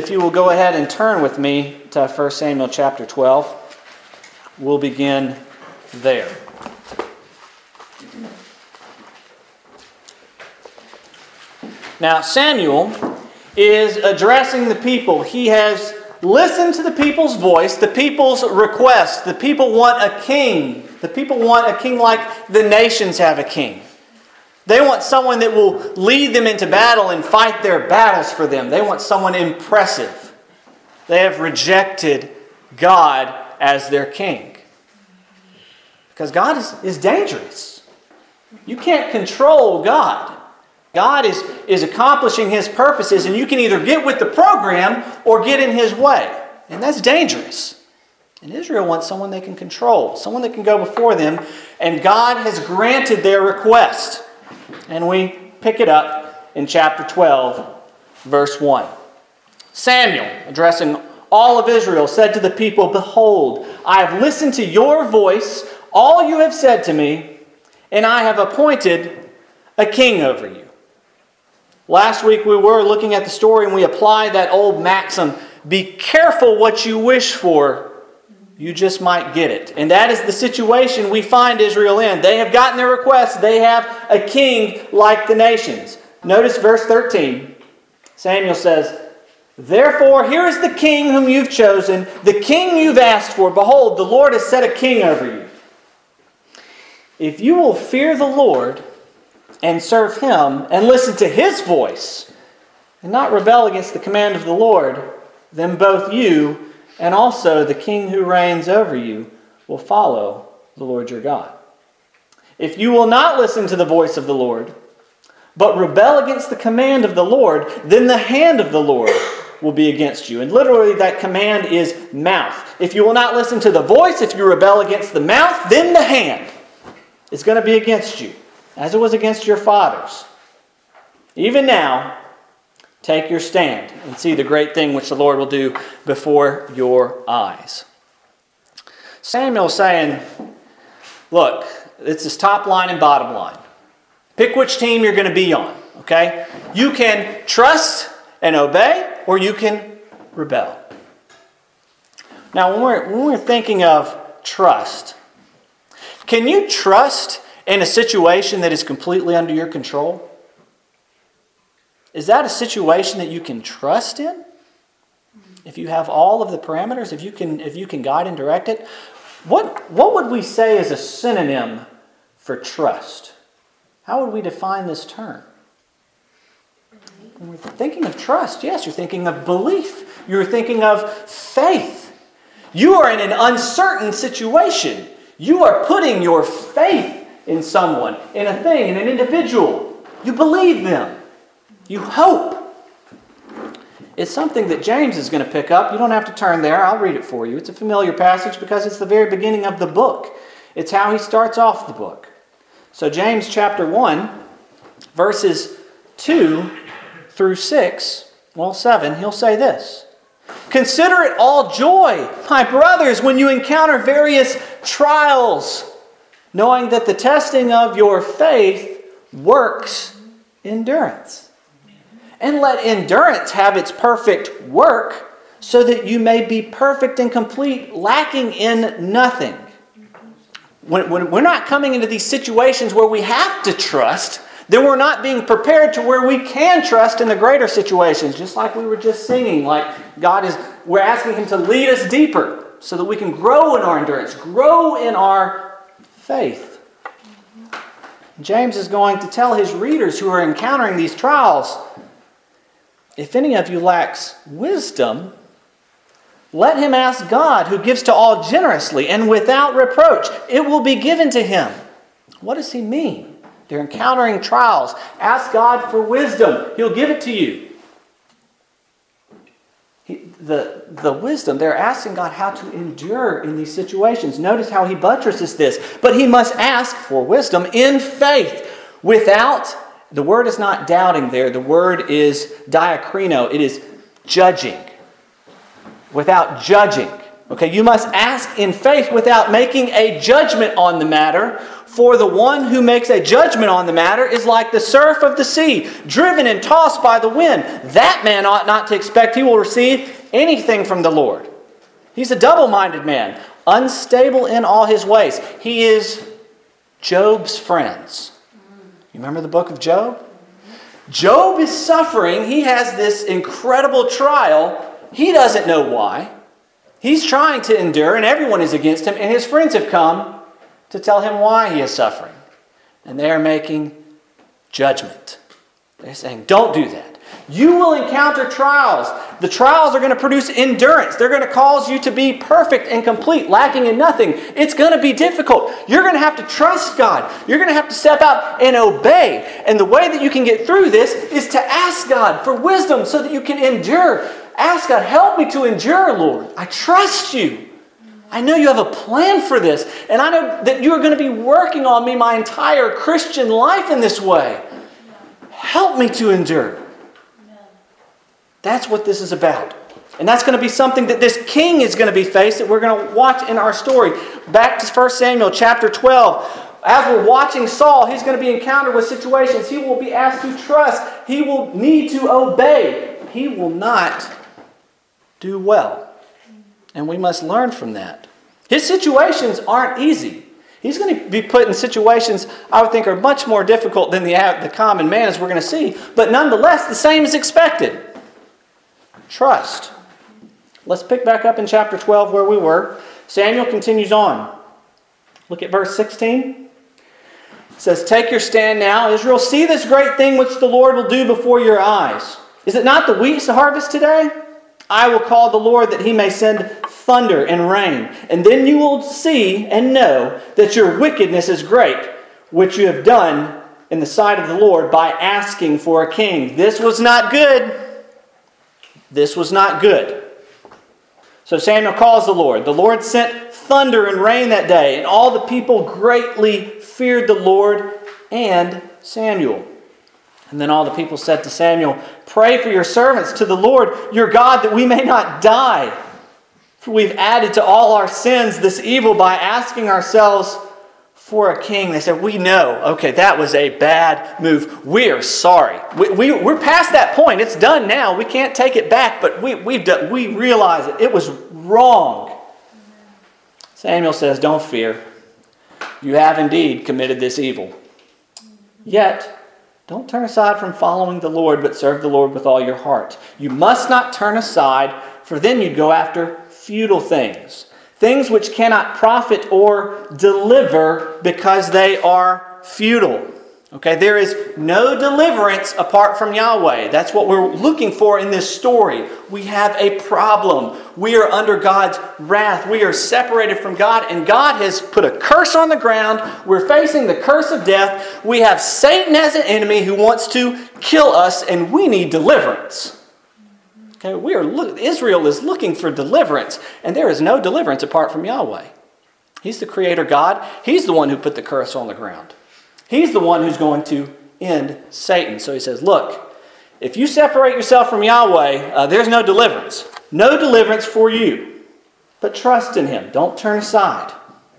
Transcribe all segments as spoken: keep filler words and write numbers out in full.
if you will go ahead and turn with me to First Samuel chapter twelve, we'll begin there. Now, Samuel is addressing the people. He has listened to the people's voice, the people's request. The people want a king. The people want a king like the nations have a king. They want someone that will lead them into battle and fight their battles for them. They want someone impressive. They have rejected God as their king. Because God is, is dangerous. You can't control God. God is, is accomplishing His purposes, and you can either get with the program or get in His way. And that's dangerous. And Israel wants someone they can control, someone that can go before them, and God has granted their request. And we pick it up in chapter twelve, verse one. Samuel, addressing all of Israel, said to the people, "Behold, I have listened to your voice, all you have said to me, and I have appointed a king over you." Last week we were looking at the story and we applied that old maxim, be careful what you wish for, you just might get it. And that is the situation we find Israel in. They have gotten their request. They have a king like the nations. Notice verse thirteen. Samuel says, "Therefore, here is the king whom you've chosen, the king you've asked for. Behold, the Lord has set a king over you. If you will fear the Lord and serve Him and listen to His voice and not rebel against the command of the Lord, then both you and also the king who reigns over you will follow the Lord your God. If you will not listen to the voice of the Lord, but rebel against the command of the Lord, then the hand of the Lord will be against you." And literally that command is mouth. If you will not listen to the voice, if you rebel against the mouth, then the hand is going to be against you, as it was against your fathers. Even now, take your stand and see the great thing which the Lord will do before your eyes. Samuel's saying, look, it's this top line and bottom line. Pick which team you're going to be on, okay? You can trust and obey, or you can rebel. Now, when we're, when we're thinking of trust, can you trust in a situation that is completely under your control? Is that a situation that you can trust in? If you have all of the parameters, if you can, if you can guide and direct it, what, what would we say is a synonym for trust? How would we define this term? When we're thinking of trust, yes, you're thinking of belief. You're thinking of faith. You are in an uncertain situation. You are putting your faith in someone, in a thing, in an individual. You believe them. You hope. It's something that James is going to pick up. You don't have to turn there. I'll read it for you. It's a familiar passage because it's the very beginning of the book. It's how he starts off the book. So James chapter one, verses two through six, well, seven, he'll say this. "Consider it all joy, my brothers, when you encounter various trials, knowing that the testing of your faith works endurance. And let endurance have its perfect work, so that you may be perfect and complete, lacking in nothing." When, when we're not coming into these situations where we have to trust, then we're not being prepared to where we can trust in the greater situations. Just like we were just singing, like God is, we're asking Him to lead us deeper so that we can grow in our endurance, grow in our faith. James is going to tell his readers who are encountering these trials, if any of you lacks wisdom, let him ask God, who gives to all generously and without reproach. It will be given to him. What does he mean? They're encountering trials. Ask God for wisdom. He'll give it to you. He, the, the wisdom, they're asking God how to endure in these situations. Notice how he buttresses this. But he must ask for wisdom in faith. Without, the word is not doubting there. The word is diakrino. It is judging. Without judging. Okay, you must ask in faith without making a judgment on the matter. For the one who makes a judgment on the matter is like the surf of the sea, driven and tossed by the wind. That man ought not to expect he will receive anything from the Lord. He's a double-minded man, unstable in all his ways. He is Job's friends. You remember the book of Job? Job is suffering. He has this incredible trial. He doesn't know why. He's trying to endure, and everyone is against him, and his friends have come to tell him why he is suffering. And they are making judgment. They're saying, don't do that. You will encounter trials. The trials are going to produce endurance. They're going to cause you to be perfect and complete, lacking in nothing. It's going to be difficult. You're going to have to trust God. You're going to have to step out and obey. And the way that you can get through this is to ask God for wisdom so that you can endure. Ask God, help me to endure, Lord. I trust you. I know you have a plan for this. And I know that you are going to be working on me my entire Christian life in this way. Help me to endure. That's what this is about. And that's going to be something that this king is going to be faced that we're going to watch in our story. Back to First Samuel chapter twelve. As we're watching Saul, he's going to be encountered with situations. He will be asked to trust. He will need to obey. He will not do well. And we must learn from that. His situations aren't easy. He's going to be put in situations I would think are much more difficult than the, the common man, as we're going to see. But nonetheless, the same is expected. Trust. Let's pick back up in chapter twelve where we were. Samuel continues on. Look at verse sixteen. It says, take your stand now, Israel. See this great thing which the Lord will do before your eyes. Is it not the wheat's harvest today? I will call the Lord that he may send thunder and rain. And then you will see and know that your wickedness is great, which you have done in the sight of the Lord by asking for a king. This was not good. This was not good. So Samuel calls the Lord. The Lord sent thunder and rain that day, and all the people greatly feared the Lord and Samuel. And then all the people said to Samuel, pray for your servants to the Lord your God that we may not die. For we've added to all our sins this evil by asking ourselves for a king. They said, we know, okay, that was a bad move. We are sorry. We, we, we're past that point. It's done now. We can't take it back, but we, we've done, we realize it. It was wrong. Samuel says, don't fear. You have indeed committed this evil. Yet, don't turn aside from following the Lord, but serve the Lord with all your heart. You must not turn aside, for then you'd go after futile things. Things which cannot profit or deliver because they are futile. Okay, there is no deliverance apart from Yahweh. That's what we're looking for in this story. We have a problem. We are under God's wrath. We are separated from God, and God has put a curse on the ground. We're facing the curse of death. We have Satan as an enemy who wants to kill us, and we need deliverance. Okay, we are look, Israel is looking for deliverance, and there is no deliverance apart from Yahweh. He's the creator God. He's the one who put the curse on the ground. He's the one who's going to end Satan. So he says, look, if you separate yourself from Yahweh, uh, there's no deliverance. No deliverance for you. But trust in him. Don't turn aside.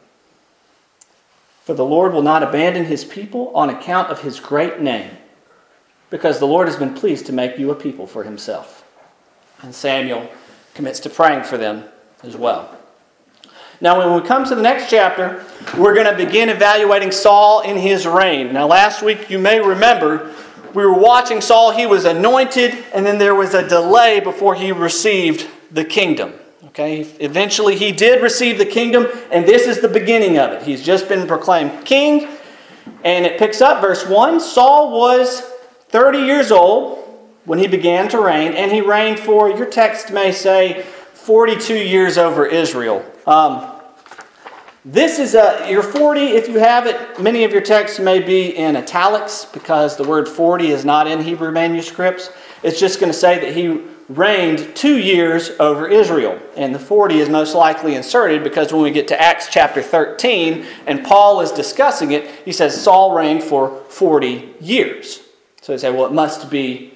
For the Lord will not abandon his people on account of his great name, because the Lord has been pleased to make you a people for himself. And Samuel commits to praying for them as well. Now, when we come to the next chapter, we're going to begin evaluating Saul in his reign. Now, last week, you may remember, we were watching Saul. He was anointed, and then there was a delay before he received the kingdom. Okay, eventually he did receive the kingdom, and this is the beginning of it. He's just been proclaimed king, and it picks up, verse one. Saul was thirty years old when he began to reign, and he reigned for, your text may say, forty-two years over Israel. Um, this is a, your forty, if you have it, many of your texts may be in italics because the word forty is not in Hebrew manuscripts. It's just going to say that he reigned two years over Israel. And the forty is most likely inserted because when we get to Acts chapter thirteen and Paul is discussing it, he says Saul reigned for forty years. So they say, well, it must be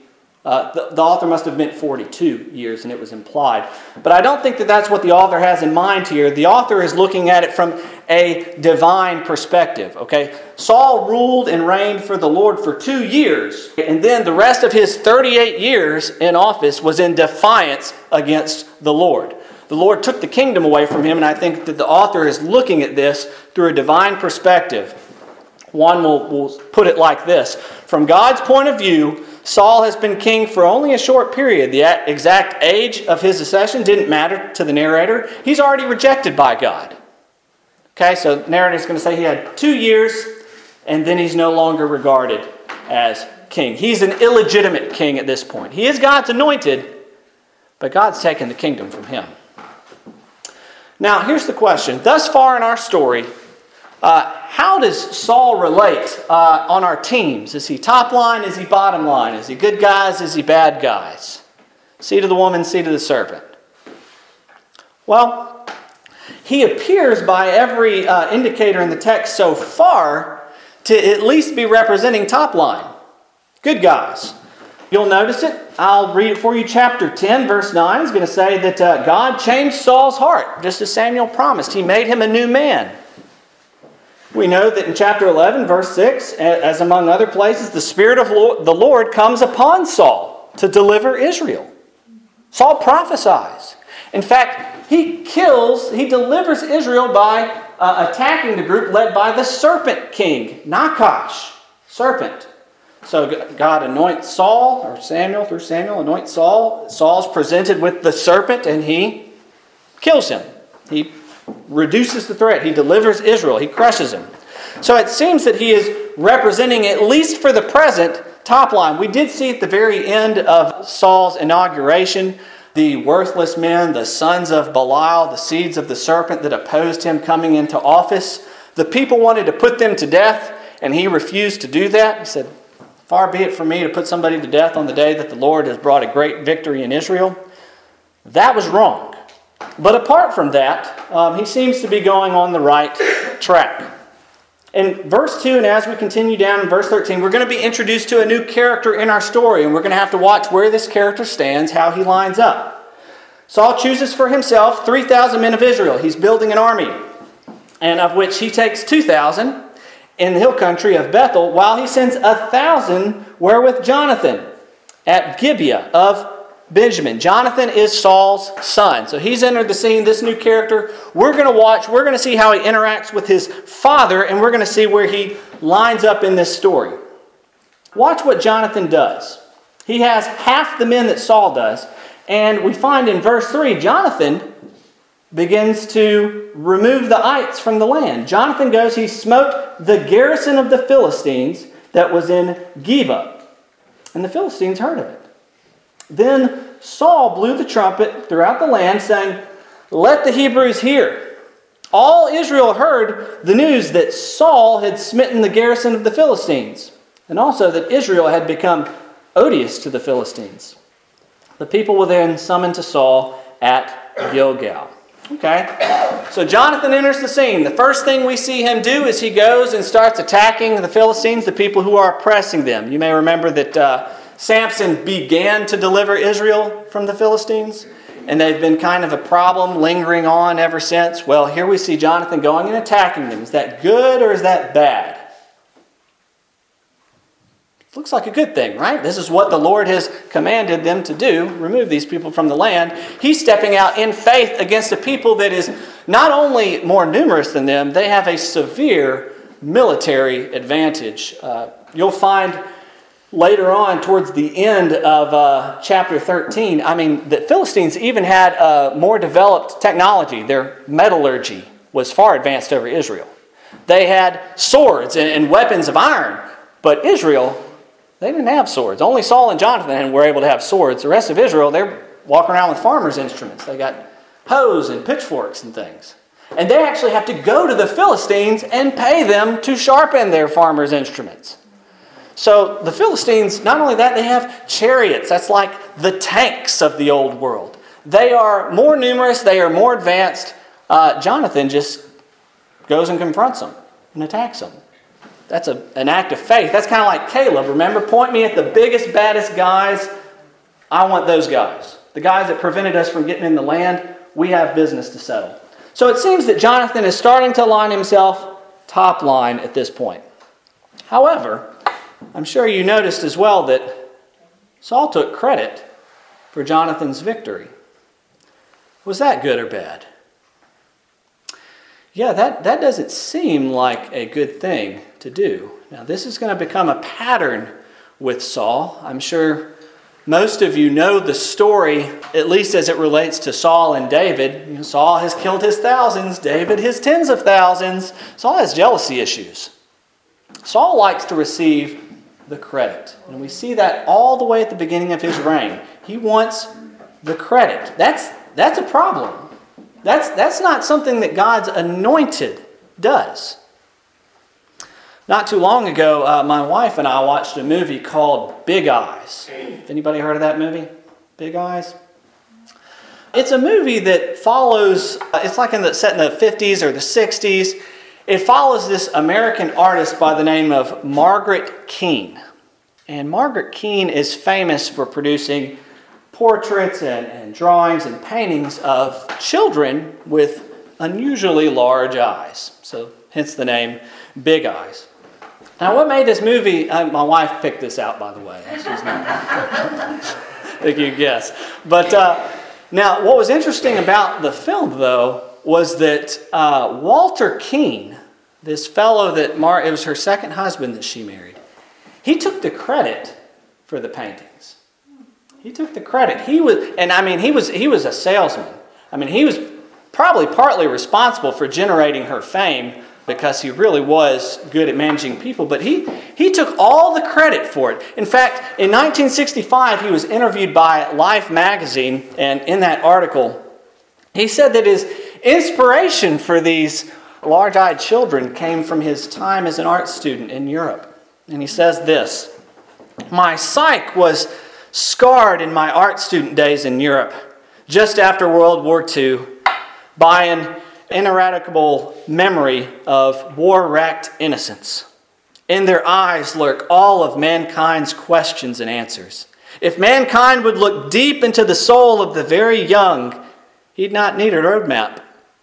Uh, the, the author must have meant forty-two years, and it was implied. But I don't think that that's what the author has in mind here. The author is looking at it from a divine perspective. Okay, Saul ruled and reigned for the Lord for two years, and then the rest of his thirty-eight years in office was in defiance against the Lord. The Lord took the kingdom away from him, and I think that the author is looking at this through a divine perspective. One will, will put it like this: from God's point of view, Saul has been king for only a short period. The exact age of his accession didn't matter to the narrator. He's already rejected by God. Okay, so the narrator is going to say he had two years, and then he's no longer regarded as king. He's an illegitimate king at this point. He is God's anointed, but God's taken the kingdom from him. Now, here's the question. Thus far in our story, uh, how does Saul relate uh, on our teams? Is he top line? Is he bottom line? Is he good guys? Is he bad guys? Seed of the woman, seed of the serpent. Well, he appears by every uh, indicator in the text so far to at least be representing top line. Good guys. You'll notice it. I'll read it for you. Chapter ten, verse nine is going to say that uh, God changed Saul's heart, just as Samuel promised. He made him a new man. We know that in chapter eleven, verse six, as among other places, the Spirit of the Lord comes upon Saul to deliver Israel. Saul prophesies. In fact, he kills, he delivers Israel by uh, attacking the group led by the serpent king, Nachash, serpent. So God anoints Saul, or Samuel through Samuel, anoints Saul. Saul's presented with the serpent and he kills him. He reduces the threat. He delivers Israel. He crushes him. So it seems that he is representing, at least for the present, top line. We did see at the very end of Saul's inauguration, the worthless men, the sons of Belial, the seeds of the serpent that opposed him coming into office. The people wanted to put them to death, and he refused to do that. He said, "Far be it from me to put somebody to death on the day that the Lord has brought a great victory in Israel." That was wrong. But apart from that, um, he seems to be going on the right track. In verse two, and as we continue down in verse thirteen, we're going to be introduced to a new character in our story, and we're going to have to watch where this character stands, how he lines up. Saul chooses for himself three thousand men of Israel. He's building an army, and of which he takes two thousand in the hill country of Bethel, while he sends one thousand wherewith Jonathan at Gibeah of Benjamin. Jonathan is Saul's son. So he's entered the scene, this new character. We're going to watch, we're going to see how he interacts with his father, and we're going to see where he lines up in this story. Watch what Jonathan does. He has half the men that Saul does, and we find in verse three, Jonathan begins to remove the ites from the land. Jonathan goes, he smote the garrison of the Philistines that was in Geba. And the Philistines heard of it. Then Saul blew the trumpet throughout the land, saying, "Let the Hebrews hear." All Israel heard the news that Saul had smitten the garrison of the Philistines, and also that Israel had become odious to the Philistines. The people were then summoned to Saul at Gilgal. Okay, so Jonathan enters the scene. The first thing we see him do is he goes and starts attacking the Philistines, the people who are oppressing them. You may remember that uh, Samson began to deliver Israel from the Philistines, and they've been kind of a problem lingering on ever since. Well, here we see Jonathan going and attacking them. Is that good or is that bad? It looks like a good thing, right? This is what the Lord has commanded them to do, remove these people from the land. He's stepping out in faith against a people that is not only more numerous than them, they have a severe military advantage. Uh, you'll find later on, towards the end of uh, chapter thirteen, I mean, the Philistines even had a more developed technology. Their metallurgy was far advanced over Israel. They had swords and, and weapons of iron, but Israel, they didn't have swords. Only Saul and Jonathan were able to have swords. The rest of Israel, they're walking around with farmers' instruments. They got hoes and pitchforks and things. And they actually have to go to the Philistines and pay them to sharpen their farmers' instruments. So the Philistines, not only that, they have chariots. That's like the tanks of the old world. They are more numerous. They are more advanced. Uh, Jonathan just goes and confronts them and attacks them. That's a, an act of faith. That's kind of like Caleb. Remember, point me at the biggest, baddest guys I want those guys. The guys that prevented us from getting in the land, we have business to settle. So it seems that Jonathan is starting to align himself top line at this point. However, I'm sure you noticed as well that Saul took credit for Jonathan's victory. Was that good or bad? Yeah, that, that doesn't seem like a good thing to do. Now, this is going to become a pattern with Saul. I'm sure most of you know the story, at least as it relates to Saul and David. You know, Saul has killed his thousands, David his tens of thousands. Saul has jealousy issues. Saul likes to receive the credit. And we see that all the way at the beginning of his reign. He wants the credit. That's, that's a problem. That's, that's not something that God's anointed does. Not too long ago, uh, my wife and I watched a movie called Big Eyes. Anybody heard of that movie? Big Eyes? It's a movie that follows, uh, it's like in the, set in the fifties or the sixties. It follows this American artist by the name of Margaret Keane. And Margaret Keane is famous for producing portraits and, and drawings and paintings of children with unusually large eyes. So hence the name Big Eyes. Now, what made this movie? Uh, my wife picked this out, by the way. She's not. I think you guess. But uh, now, what was interesting about the film, though, was that uh, Walter Keane, this fellow that Mar- it was her second husband that she married, he took the credit for the paintings. He took the credit. He was, and I mean, he was he was a salesman. I mean, he was probably partly responsible for generating her fame, because he really was good at managing people. But he, he took all the credit for it. In fact, in nineteen sixty-five, he was interviewed by Life magazine, and in that article, he said that his inspiration for these large-eyed children came from his time as an art student in Europe. And he says this: "My psyche was scarred in my art student days in Europe, just after World War Two, by an ineradicable memory of war-wrecked innocence. In their eyes lurk all of mankind's questions and answers. If mankind would look deep into the soul of the very young, he'd not need a roadmap.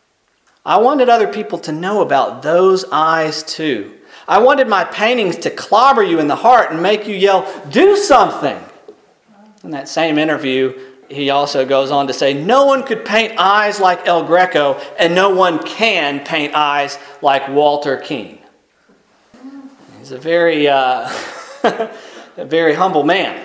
I wanted other people to know about those eyes too. I wanted my paintings to clobber you in the heart and make you yell, 'Do something!'" In that same interview, he also goes on to say, "No one could paint eyes like El Greco, and no one can paint eyes like Walter Keane." He's a very, uh, a very humble man.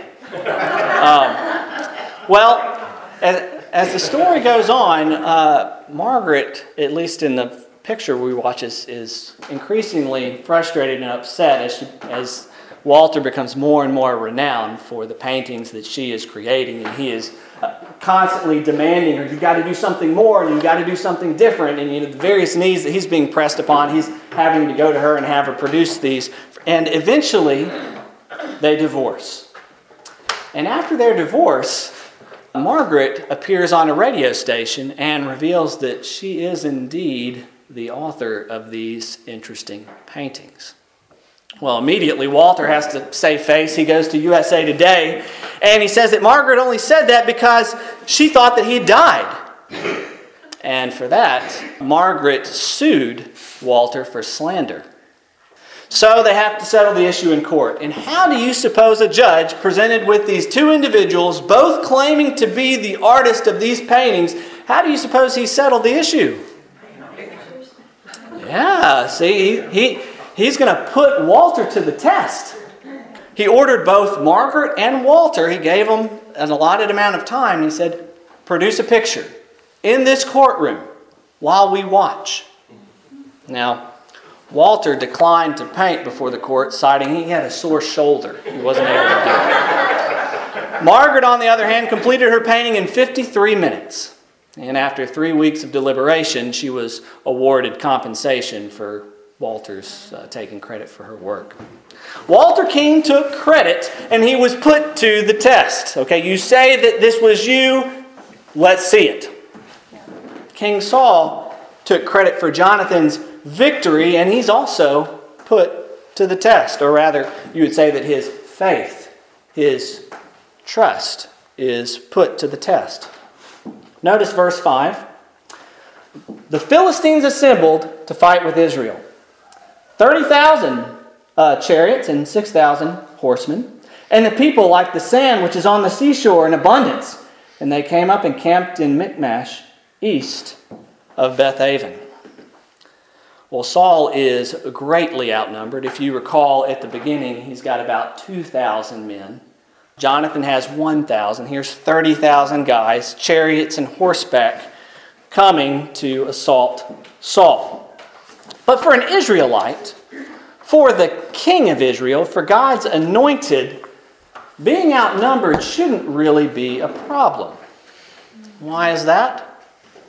Um, well, as, as the story goes on, uh, Margaret, at least in the picture we watch, is, is increasingly frustrated and upset as she, as Walter becomes more and more renowned for the paintings that she is creating, and he is uh, constantly demanding her, "You've got to do something more, and you've got to do something different." And you know, the various needs that he's being pressed upon, he's having to go to her and have her produce these. And eventually, they divorce. And after their divorce, Margaret appears on a radio station and reveals that she is indeed the author of these interesting paintings. Well, immediately Walter has to save face. He goes to U S A Today, and he says that Margaret only said that because she thought that he died. And for that, Margaret sued Walter for slander. So they have to settle the issue in court. And how do you suppose a judge presented with these two individuals, both claiming to be the artist of these paintings, how do you suppose he settled the issue? Yeah, see, he... he He's going to put Walter to the test. He ordered both Margaret and Walter. He gave them an allotted amount of time. He said, "Produce a picture in this courtroom while we watch." Now, Walter declined to paint before the court, citing he had a sore shoulder. He wasn't able to do it. Margaret, on the other hand, completed her painting in fifty-three minutes. And after three weeks of deliberation, she was awarded compensation for Walter's uh, taking credit for her work. Walter Keane took credit, and he was put to the test. Okay, you say that this was you, let's see it. King Saul took credit for Jonathan's victory, and he's also put to the test. Or rather, you would say that his faith, his trust is put to the test. Notice verse five. The Philistines assembled to fight with Israel. thirty thousand uh, chariots and six thousand horsemen. And the people like the sand which is on the seashore in abundance. And they came up and camped in Michmash, east of Bethaven. Well, Saul is greatly outnumbered. If you recall at the beginning, he's got about two thousand men. Jonathan has one thousand. Here's thirty thousand guys, chariots and horseback, coming to assault Saul. But for an Israelite, for the king of Israel, for God's anointed, being outnumbered shouldn't really be a problem. Why is that?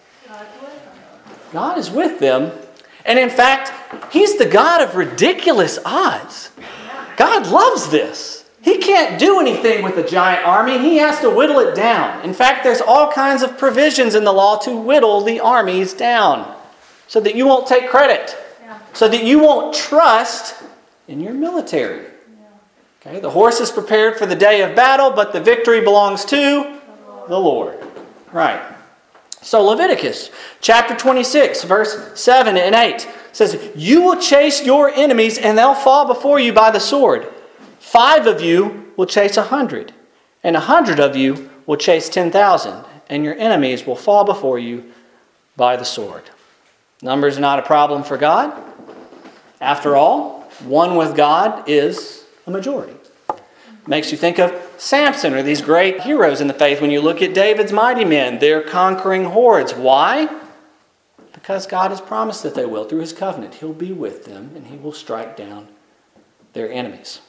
God is with them. And in fact, He's the God of ridiculous odds. God loves this. He can't do anything with a giant army. He has to whittle it down. In fact, there's all kinds of provisions in the law to whittle the armies down so that you won't take credit, so that you won't trust in your military. Okay, the horse is prepared for the day of battle, but the victory belongs to the Lord. Right. So Leviticus chapter twenty-six, verse seven and eight says, "You will chase your enemies and they'll fall before you by the sword. Five of you will chase a hundred, and a hundred of you will chase ten thousand, and your enemies will fall before you by the sword." Numbers are not a problem for God. After all, one with God is a majority. Makes you think of Samson or these great heroes in the faith. When you look at David's mighty men, they're conquering hordes. Why? Because God has promised that they will. Through His covenant, He'll be with them and He will strike down their enemies.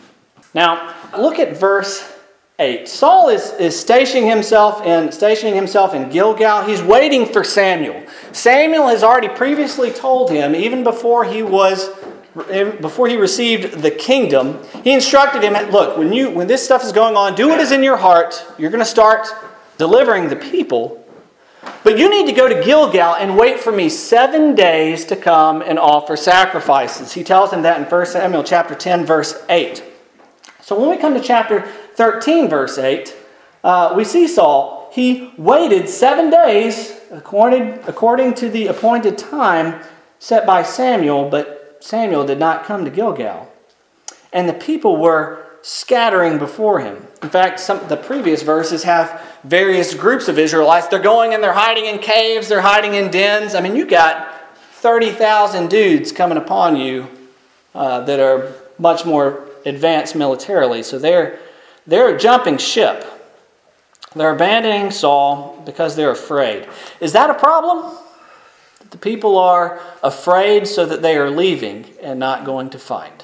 Now, look at verse eight. Saul is, is stationing himself in stationing himself in Gilgal. He's waiting for Samuel. Samuel has already previously told him, even before he was before he received the kingdom, he instructed him, look, when you when this stuff is going on, do what is in your heart. You're going to start delivering the people. But you need to go to Gilgal and wait for me seven days to come and offer sacrifices. He tells him that in First Samuel chapter ten, verse eight. So when we come to chapter thirteen, verse eight, uh, we see Saul. He waited seven days according, according to the appointed time set by Samuel, but Samuel did not come to Gilgal. And the people were scattering before him. In fact, some the previous verses have various groups of Israelites. They're going and they're hiding in caves, they're hiding in dens. I mean, you got thirty thousand dudes coming upon you uh, that are much more advanced militarily. So they're they're jumping ship. They're abandoning Saul because they're afraid. Is that a problem? The people are afraid so that they are leaving and not going to fight.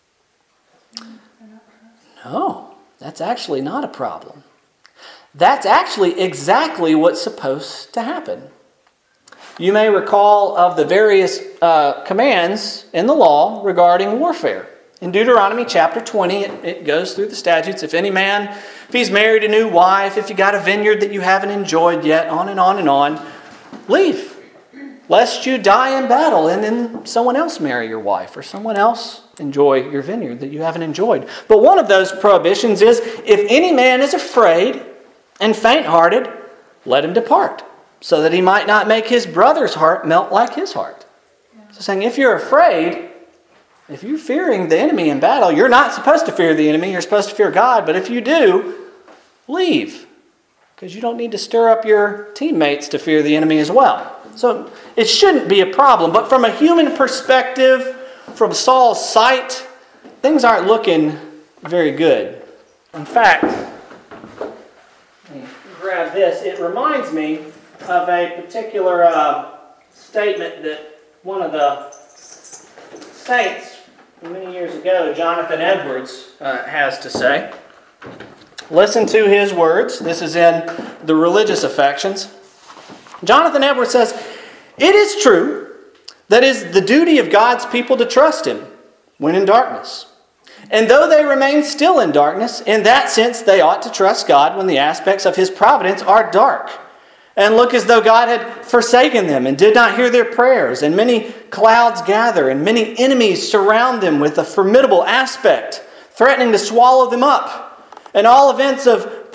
No, that's actually not a problem. That's actually exactly what's supposed to happen. You may recall of the various uh, commands in the law regarding warfare. In Deuteronomy chapter twenty, it, it goes through the statutes. If any man, if he's married a new wife, if you got a vineyard that you haven't enjoyed yet, on and on and on, leave. Lest you die in battle and then someone else marry your wife or someone else enjoy your vineyard that you haven't enjoyed. But one of those prohibitions is, if any man is afraid and faint-hearted, let him depart, so that he might not make his brother's heart melt like his heart. So saying, if you're afraid, if you're fearing the enemy in battle, you're not supposed to fear the enemy, you're supposed to fear God. But if you do, leave. Because you don't need to stir up your teammates to fear the enemy as well. So it shouldn't be a problem. But from a human perspective, from Saul's sight, things aren't looking very good. In fact, let me grab this. It reminds me of a particular uh, statement that one of the saints many years ago, Jonathan Edwards, uh, has to say. Listen to his words. This is in The Religious Affections. Jonathan Edwards says, "It is true that it is the duty of God's people to trust Him when in darkness. And though they remain still in darkness, in that sense they ought to trust God when the aspects of His providence are dark, and look as though God had forsaken them and did not hear their prayers, and many clouds gather, and many enemies surround them with a formidable aspect, threatening to swallow them up, and all events of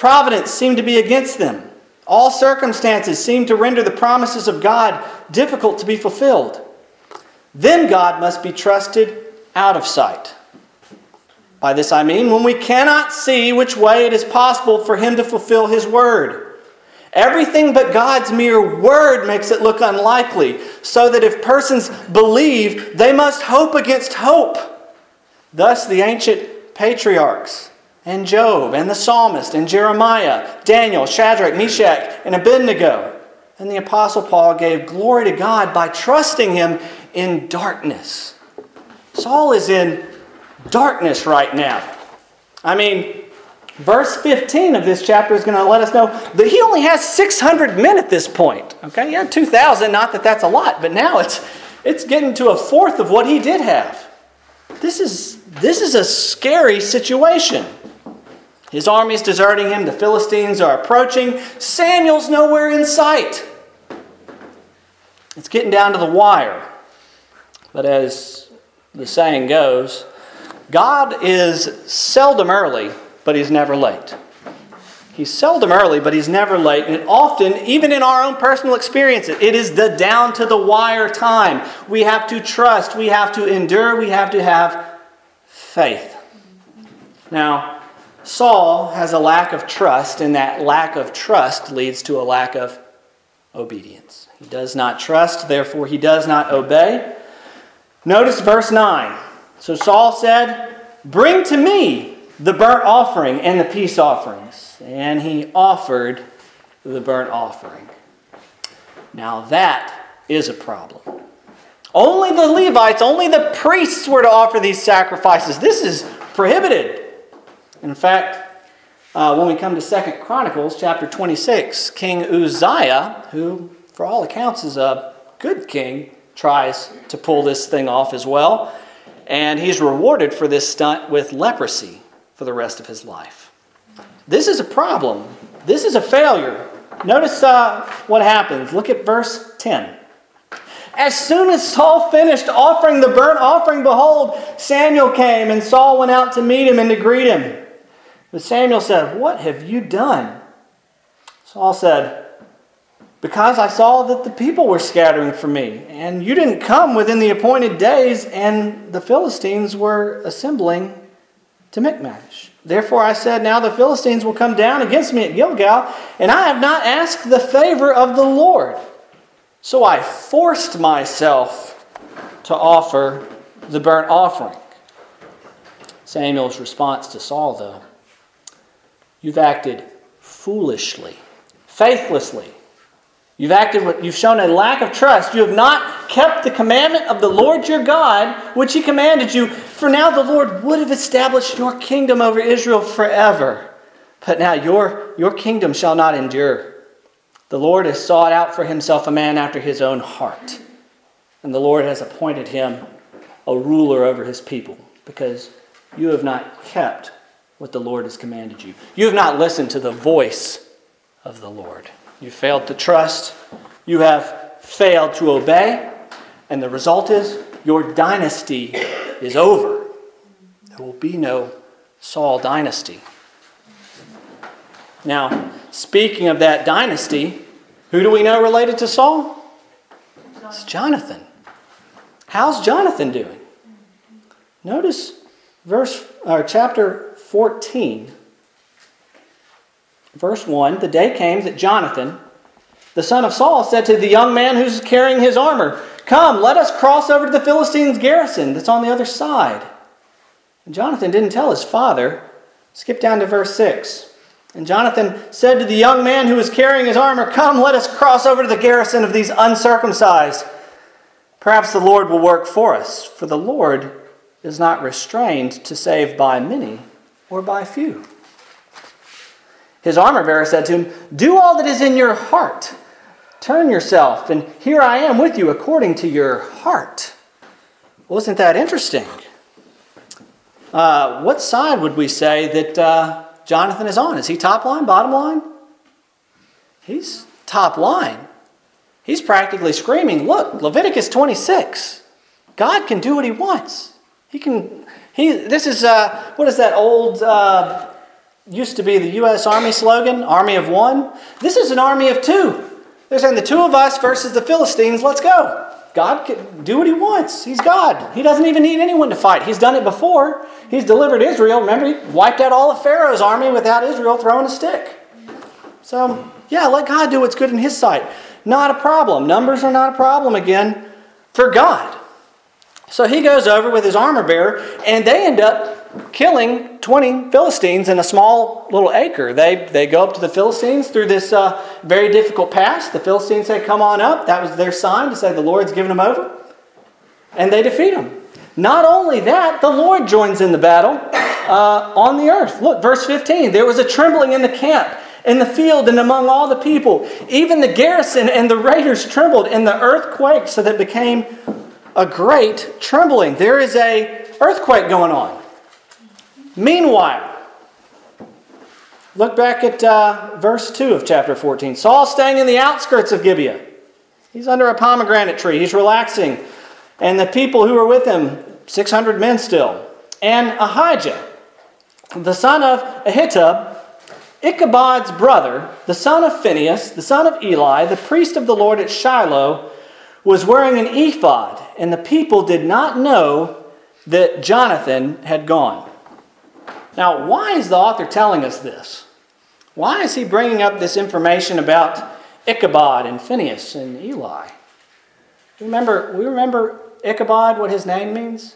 providence seemed to be against them. All circumstances seemed to render the promises of God difficult to be fulfilled. Then God must be trusted out of sight. By this I mean when we cannot see which way it is possible for Him to fulfill His word. Everything but God's mere word makes it look unlikely, so that if persons believe, they must hope against hope. Thus the ancient patriarchs, and Job, and the psalmist, and Jeremiah, Daniel, Shadrach, Meshach, and Abednego, and the Apostle Paul gave glory to God by trusting Him in darkness. Saul is in darkness right now. I mean, verse fifteen of this chapter is going to let us know that he only has six hundred men at this point. Okay, he had two thousand, not that that's a lot, but now it's it's getting to a fourth of what he did have. This is this is a scary situation. His army is deserting him. The Philistines are approaching. Samuel's nowhere in sight. It's getting down to the wire. But as the saying goes, God is seldom early, but He's never late. He's seldom early, but He's never late. And often, even in our own personal experience, it is the down to the wire time. We have to trust. We have to endure. We have to have faith. Now, Saul has a lack of trust, and that lack of trust leads to a lack of obedience. He does not trust, therefore he does not obey. Notice verse nine. So Saul said, "Bring to me the burnt offering and the peace offerings." And he offered the burnt offering. Now that is a problem. Only the Levites, only the priests were to offer these sacrifices. This is prohibited. In fact, uh, when we come to Second Chronicles chapter twenty-six, King Uzziah, who for all accounts is a good king, tries to pull this thing off as well. And he's rewarded for this stunt with leprosy for the rest of his life. This is a problem. This is a failure. Notice uh, what happens. Look at verse ten. As soon as Saul finished offering the burnt offering, behold, Samuel came, and Saul went out to meet him and to greet him. But Samuel said, "What have you done?" Saul said, "Because I saw that the people were scattering from me, and you didn't come within the appointed days, and the Philistines were assembling to Michmash. Therefore I said, now the Philistines will come down against me at Gilgal, and I have not asked the favor of the Lord. So I forced myself to offer the burnt offering." Samuel's response to Saul, though: "You've acted foolishly, faithlessly. You've acted, you've shown a lack of trust. You have not kept the commandment of the Lord your God, which He commanded you. For now the Lord would have established your kingdom over Israel forever. But now your, your kingdom shall not endure. The Lord has sought out for Himself a man after His own heart. And the Lord has appointed him a ruler over His people, because you have not kept what the Lord has commanded you. You have not listened to the voice of the Lord. You failed to trust. You have failed to obey. And the result is your dynasty is over. There will be no Saul dynasty." Now, speaking of that dynasty, who do we know related to Saul? It's Jonathan. How's Jonathan doing? Notice verse or chapter fourteen. Verse one, "The day came that Jonathan, the son of Saul, said to the young man who's carrying his armor, 'Come, let us cross over to the Philistines' garrison that's on the other side.' And Jonathan didn't tell his father." Skip down to verse six. "And Jonathan said to the young man who was carrying his armor, 'Come, let us cross over to the garrison of these uncircumcised. Perhaps the Lord will work for us, for the Lord is not restrained to save by many or by few.' His armor bearer said to him, 'Do all that is in your heart. Turn yourself, and here I am with you according to your heart.'" Wasn't that interesting? Uh, what side would we say that uh, Jonathan is on? Is he top line, bottom line? He's top line. He's practically screaming, "Look, Leviticus twenty-six. God can do what He wants. He can. He. This is uh, what is that old uh, used to be the U S Army slogan, Army of One. This is an army of two. They're saying the two of us versus the Philistines, let's go. God can do what he wants. He's God. He doesn't even need anyone to fight. He's done it before. He's delivered Israel. Remember, he wiped out all of Pharaoh's army without Israel throwing a stick. So, yeah, let God do what's good in his sight. Not a problem. Numbers are not a problem again for God. So he goes over with his armor bearer, and they end up killing twenty Philistines in a small little acre. They they go up to the Philistines through this uh, very difficult pass. The Philistines say, come on up. That was their sign to say the Lord's given them over. And they defeat them. Not only that, the Lord joins in the battle uh, on the earth. Look, verse fifteen. There was a trembling in the camp, in the field, and among all the people. Even the garrison and the raiders trembled, and the earth quaked, so that it became a great trembling. There is a earthquake going on. Meanwhile, look back at uh, verse two of chapter fourteen. Saul staying in the outskirts of Gibeah. He's under a pomegranate tree. He's relaxing. And the people who were with him, six hundred men still. And Ahijah, the son of Ahitub, Ichabod's brother, the son of Phinehas, the son of Eli, the priest of the Lord at Shiloh, was wearing an ephod, and the people did not know that Jonathan had gone. Now, why is the author telling us this? Why is he bringing up this information about Ichabod and Phinehas and Eli? Remember, we remember Ichabod, what his name means?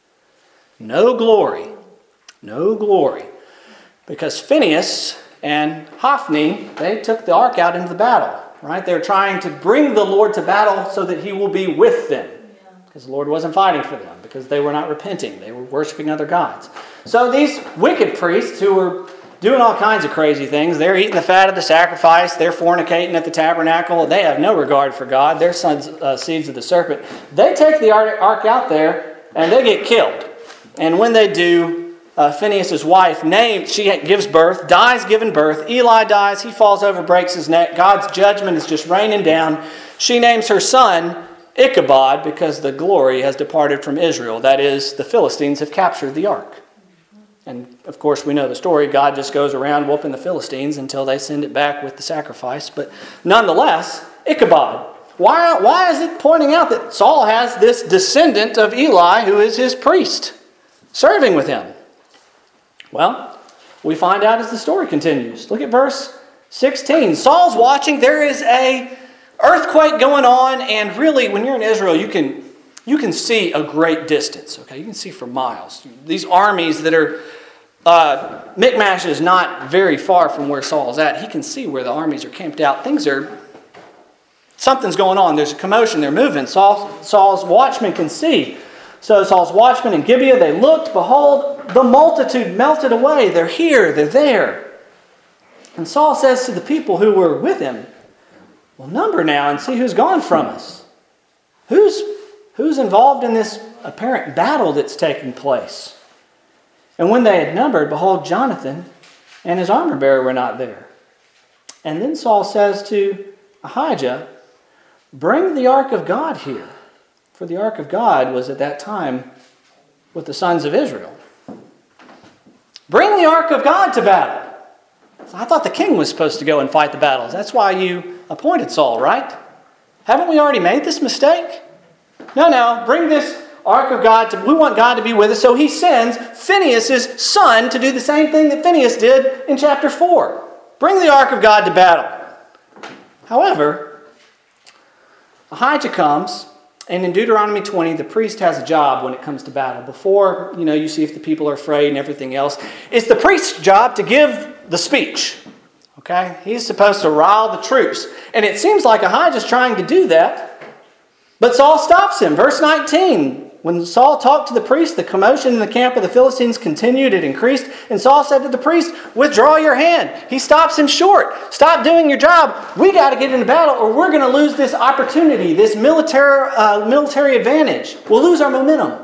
No glory. No glory. Because Phinehas and Hophni, they took the ark out into the battle. Right? They're trying to bring the Lord to battle so that he will be with them. Because the Lord wasn't fighting for them. Because they were not repenting. They were worshiping other gods. So these wicked priests who were doing all kinds of crazy things, they're eating the fat of the sacrifice. They're fornicating at the tabernacle. They have no regard for God. They're sons, uh, seeds of the serpent. They take the ark out there and they get killed. And when they do, Uh, Phinehas' wife, named, she gives birth, dies giving birth. Eli dies, he falls over, breaks his neck. God's judgment is just raining down. She names her son Ichabod because the glory has departed from Israel. That is, the Philistines have captured the ark. And of course we know the story. God just goes around whooping the Philistines until they send it back with the sacrifice. But nonetheless, Ichabod. Why, why is it pointing out that Saul has this descendant of Eli who is his priest serving with him? Well, we find out as the story continues. Look at verse sixteen. Saul's watching. There is a earthquake going on, and really, when you're in Israel, you can you can see a great distance. Okay, you can see for miles. These armies that are uh, Michmash is not very far from where Saul's at. He can see where the armies are camped out. Things are something's going on. There's a commotion. They're moving. Saul, Saul's watchmen can see. So Saul's watchmen in Gibeah, they looked, behold, the multitude melted away. They're here, they're there. And Saul says to the people who were with him, well, number now and see who's gone from us. Who's, who's involved in this apparent battle that's taking place? And when they had numbered, behold, Jonathan and his armor bearer were not there. And then Saul says to Ahijah, bring the ark of God here. For the ark of God was at that time with the sons of Israel. Bring the ark of God to battle. So I thought the king was supposed to go and fight the battles. That's why you appointed Saul, right? Haven't we already made this mistake? No, no. Bring this ark of God. To, we want God to be with us. So he sends Phinehas' son to do the same thing that Phinehas did in chapter four. Bring the ark of God to battle. However, Ahijah comes. And in Deuteronomy twenty, the priest has a job when it comes to battle. Before, you know, you see if the people are afraid and everything else. It's the priest's job to give the speech. Okay? He's supposed to rile the troops. And it seems like Ahijah's trying to do that. But Saul stops him. Verse nineteen. When Saul talked to the priest, the commotion in the camp of the Philistines continued. It increased. And Saul said to the priest, withdraw your hand. He stops him short. Stop doing your job. We got to get into battle or we're going to lose this opportunity, this military, uh, military advantage. We'll lose our momentum.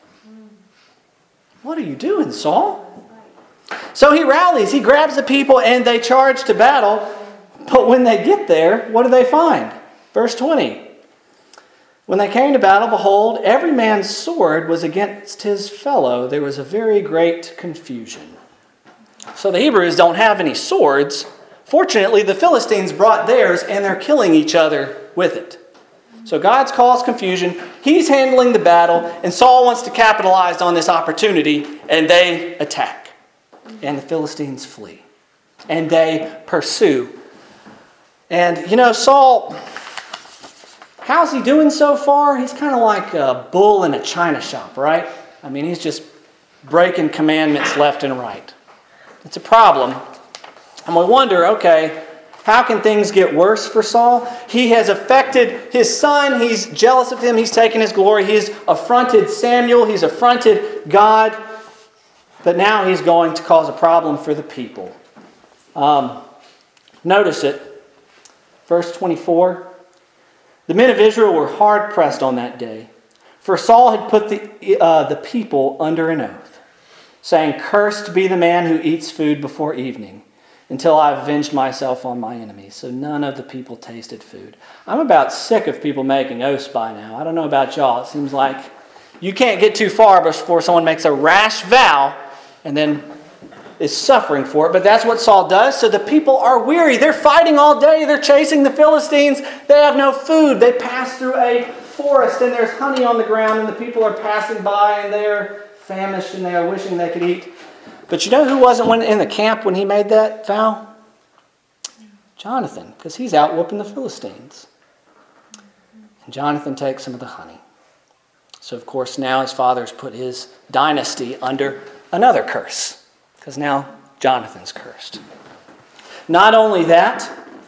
What are you doing, Saul? So he rallies. He grabs the people and they charge to battle. But when they get there, what do they find? Verse twenty. When they came to battle, behold, every man's sword was against his fellow. There was a very great confusion. So the Hebrews don't have any swords. Fortunately, the Philistines brought theirs, and they're killing each other with it. So God's caused confusion. He's handling the battle, and Saul wants to capitalize on this opportunity, and they attack. And the Philistines flee. And they pursue. And, you know, Saul, how's he doing so far? He's kind of like a bull in a china shop, right? I mean, he's just breaking commandments left and right. It's a problem. And we wonder, okay, how can things get worse for Saul? He has affected his son. He's jealous of him. He's taken his glory. He's affronted Samuel. He's affronted God. But now he's going to cause a problem for the people. Um, notice it. Verse twenty-four. The men of Israel were hard pressed on that day, for Saul had put the, uh, the people under an oath, saying, "Cursed be the man who eats food before evening, until I have avenged myself on my enemies." So none of the people tasted food. I'm about sick of people making oaths by now. I don't know about y'all. It seems like you can't get too far before someone makes a rash vow and then is suffering for it. But that's what Saul does. So the people are weary. They're fighting all day. They're chasing the Philistines. They have no food. They pass through a forest and there's honey on the ground and the people are passing by and they're famished and they are wishing they could eat. But you know who wasn't in the camp when he made that vow? Jonathan, because he's out whooping the Philistines. And Jonathan takes some of the honey. So of course now his father's put his dynasty under another curse. Because now Jonathan's cursed. Not only that,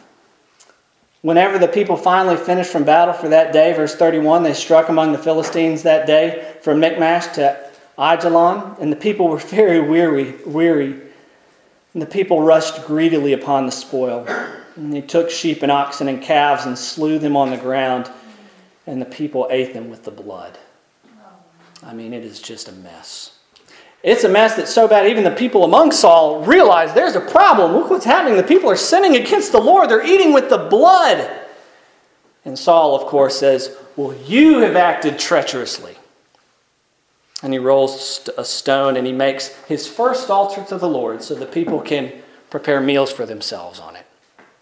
whenever the people finally finished from battle for that day, verse thirty-one, they struck among the Philistines that day from Michmash to Aijalon, and the people were very weary, weary. And the people rushed greedily upon the spoil. And they took sheep and oxen and calves and slew them on the ground, and the people ate them with the blood. I mean, it is just a mess. It's a mess that's so bad, even the people among Saul realize there's a problem. Look what's happening. The people are sinning against the Lord. They're eating with the blood. And Saul, of course, says, "Well, you have acted treacherously." And he rolls a stone and he makes his first altar to the Lord so the people can prepare meals for themselves on it.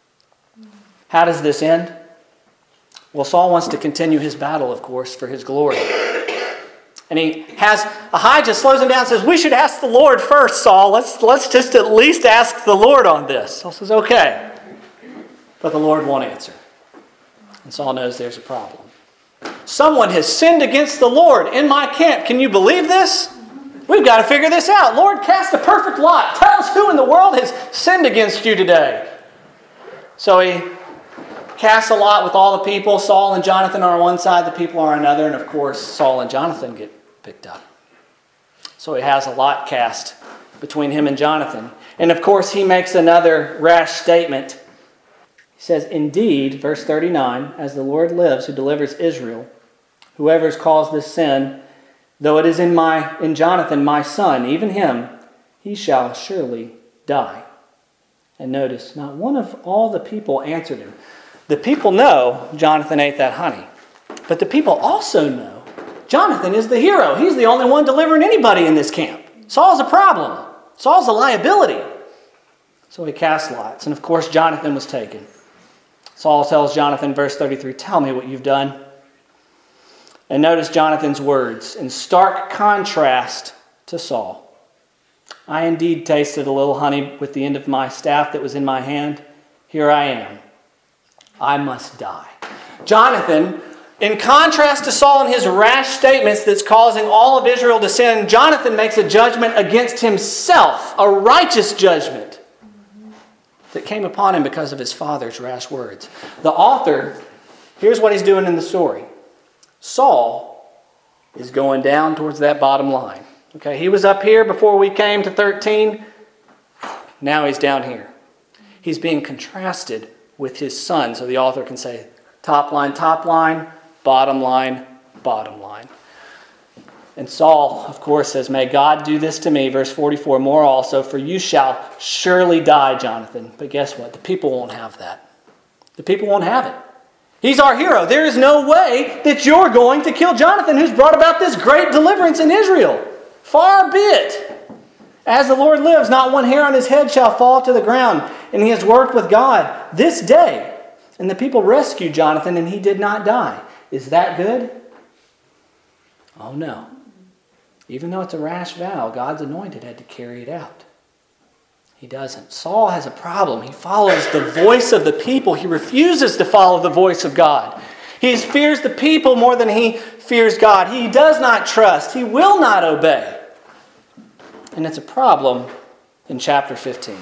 How does this end? Well, Saul wants to continue his battle, of course, for his glory. And he has, Ahijah slows him down and says, "We should ask the Lord first, Saul. Let's, let's just at least ask the Lord on this." Saul says, "Okay." But the Lord won't answer. And Saul knows there's a problem. Someone has sinned against the Lord in my camp. Can you believe this? We've got to figure this out. Lord, cast a perfect lot. Tell us who in the world has sinned against you today. So he casts a lot with all the people. Saul and Jonathan are on one side, the people are on another, and of course Saul and Jonathan get picked up. So he has a lot cast between him and Jonathan. And of course he makes another rash statement. He says, "Indeed," verse thirty-nine, "as the Lord lives who delivers Israel, whoever has caused this sin, though it is in my in Jonathan my son, even him, he shall surely die." And notice, not one of all the people answered him. The people know Jonathan ate that honey. But the people also know Jonathan is the hero. He's the only one delivering anybody in this camp. Saul's a problem. Saul's a liability. So he cast lots. And of course, Jonathan was taken. Saul tells Jonathan, verse thirty-three, "Tell me what you've done." And notice Jonathan's words in stark contrast to Saul. "I indeed tasted a little honey with the end of my staff that was in my hand. Here I am. I must die." Jonathan, in contrast to Saul and his rash statements that's causing all of Israel to sin, Jonathan makes a judgment against himself, a righteous judgment that came upon him because of his father's rash words. The author, here's what he's doing in the story. Saul is going down towards that bottom line. Okay, he was up here before we came to thirteen. Now he's down here. He's being contrasted with his son, so the author can say top line, top line, bottom line, bottom line. And Saul, of course, says, "May God do this to me," verse forty-four, "more also, for you shall surely die, Jonathan." But guess what? The people won't have that. The people won't have it. He's our hero. There is no way that you're going to kill Jonathan, who's brought about this great deliverance in Israel. Far be it. As the Lord lives, not one hair on his head shall fall to the ground. And he has worked with God this day. And the people rescued Jonathan, and he did not die. Is that good? Oh no. Even though it's a rash vow, God's anointed had to carry it out. He doesn't. Saul has a problem. He follows the voice of the people. He refuses to follow the voice of God. He fears the people more than he fears God. He does not trust. He will not obey. And it's a problem in chapter fifteen.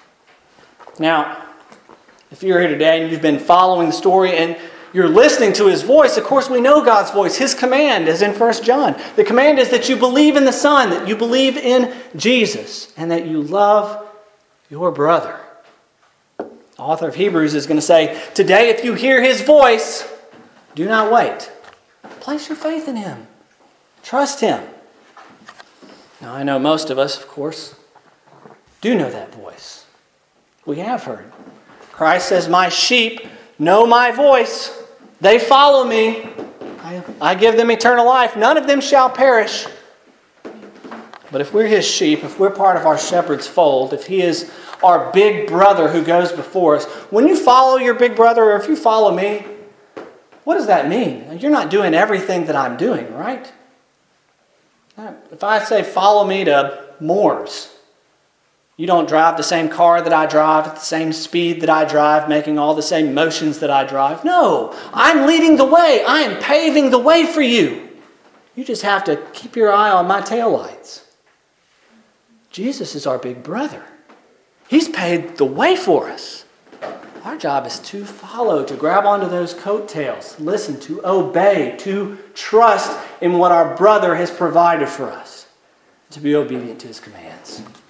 Now, if you're here today and you've been following the story and you're listening to his voice, of course we know God's voice. His command is in First John. The command is that you believe in the Son, that you believe in Jesus, and that you love your brother. The author of Hebrews is going to say, today if you hear his voice, do not wait. Place your faith in him. Trust him. Now, I know most of us, of course, do know that voice. We have heard. Christ says, my sheep know my voice. They follow me. I, I give them eternal life. None of them shall perish. But if we're his sheep, if we're part of our shepherd's fold, if he is our big brother who goes before us, when you follow your big brother or if you follow me, what does that mean? You're not doing everything that I'm doing, right? If I say, follow me to Moore's, you don't drive the same car that I drive at the same speed that I drive, making all the same motions that I drive. No, I'm leading the way. I am paving the way for you. You just have to keep your eye on my taillights. Jesus is our big brother. He's paved the way for us. Our job is to follow, to grab onto those coattails, listen, to obey, to trust in what our brother has provided for us, to be obedient to his commands.